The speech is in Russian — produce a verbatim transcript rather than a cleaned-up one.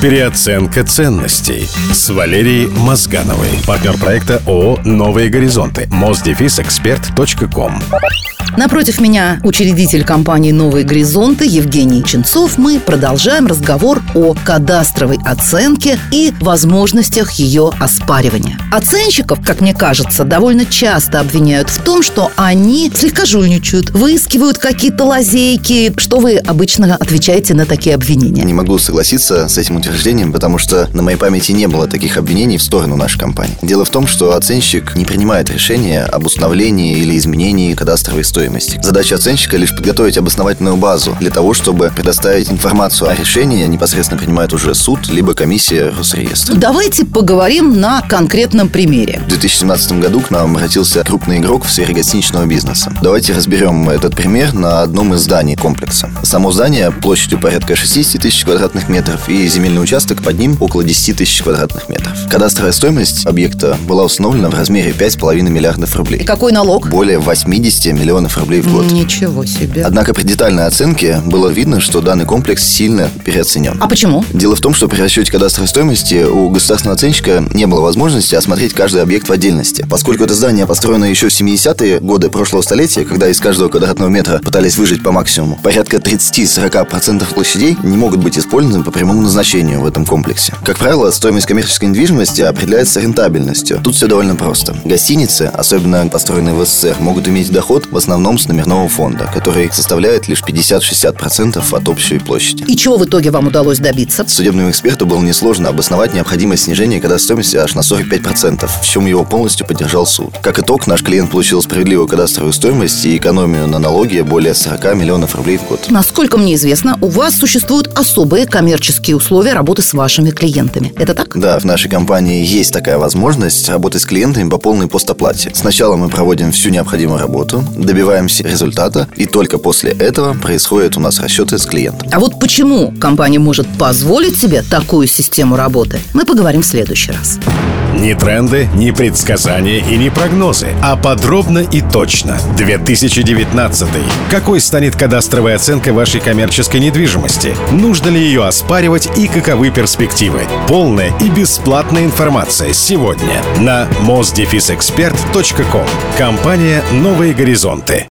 Переоценка ценностей с Валерией Мозгановой. Партнер проекта ООО «Новые горизонты». Моздефисэксперт точка ком. Напротив меня учредитель компании «Новые горизонты» Евгений Ченцов. Мы продолжаем разговор о кадастровой оценке и возможностях ее оспаривания. Оценщиков, как мне кажется, довольно часто обвиняют в том, что они слегка жульничают, выискивают какие-то лазейки. Что вы обычно отвечаете на такие обвинения? Не могу согласиться с этим утверждением, потому что на моей памяти не было таких обвинений в сторону нашей компании. Дело в том, что оценщик не принимает решения об установлении или изменении кадастровой стоимости. Задача оценщика лишь подготовить обосновательную базу для того, чтобы предоставить информацию о решении непосредственно принимает уже суд, либо комиссия Росреестра. Давайте поговорим на конкретном примере. В две тысячи семнадцатом году к нам обратился крупный игрок в сфере гостиничного бизнеса. Давайте разберем этот пример на одном из зданий комплекса. Само здание площадью порядка шестьдесят тысяч квадратных метров и земельный участок под ним около десять тысяч квадратных метров. Кадастровая стоимость объекта была установлена в размере пять с половиной миллиардов рублей. И какой налог? Более восемьдесят миллионов рублей в год. Ничего себе. Однако при детальной оценке было видно, что данный комплекс сильно переоценен. А почему? Дело в том, что при расчете кадастровой стоимости у государственного оценщика не было возможности осмотреть каждый объект в отдельности. Поскольку это здание построено еще в семидесятые годы прошлого столетия, когда из каждого квадратного метра пытались выжать по максимуму, порядка тридцать-сорок процентов площадей не могут быть использованы по прямому назначению в этом комплексе. Как правило, стоимость коммерческой недвижимости определяется рентабельностью. Тут все довольно просто. Гостиницы, особенно построенные в СССР, могут иметь доход в основном с номерного фонда, который составляет лишь пятьдесят-шестьдесят процентов от общей площади. И чего в итоге вам удалось добиться? Судебному эксперту было несложно обосновать необходимость снижения кадастровой стоимости аж на сорок пять процентов, в чем его полностью поддержал суд. Как итог, наш клиент получил справедливую кадастровую стоимость и экономию на налоге более сорок миллионов рублей в год. Насколько мне известно, у вас существуют особые коммерческие условия работы с вашими клиентами. Это так? Да, в нашей компании есть такая возможность работать с клиентами по полной постоплате. Сначала мы проводим всю необходимую работу, добиваемся результата, и только после этого происходят у нас расчеты с клиентом. А вот почему компания может позволить себе такую систему работы, мы поговорим в следующий раз. Ни тренды, ни предсказания и ни прогнозы, а подробно и точно. две тысячи девятнадцатый. Какой станет кадастровая оценка вашей коммерческой недвижимости? Нужно ли ее оспаривать и каковы перспективы? Полная и бесплатная информация сегодня на моздефисэксперт точка ком. Компания «Новые горизонты».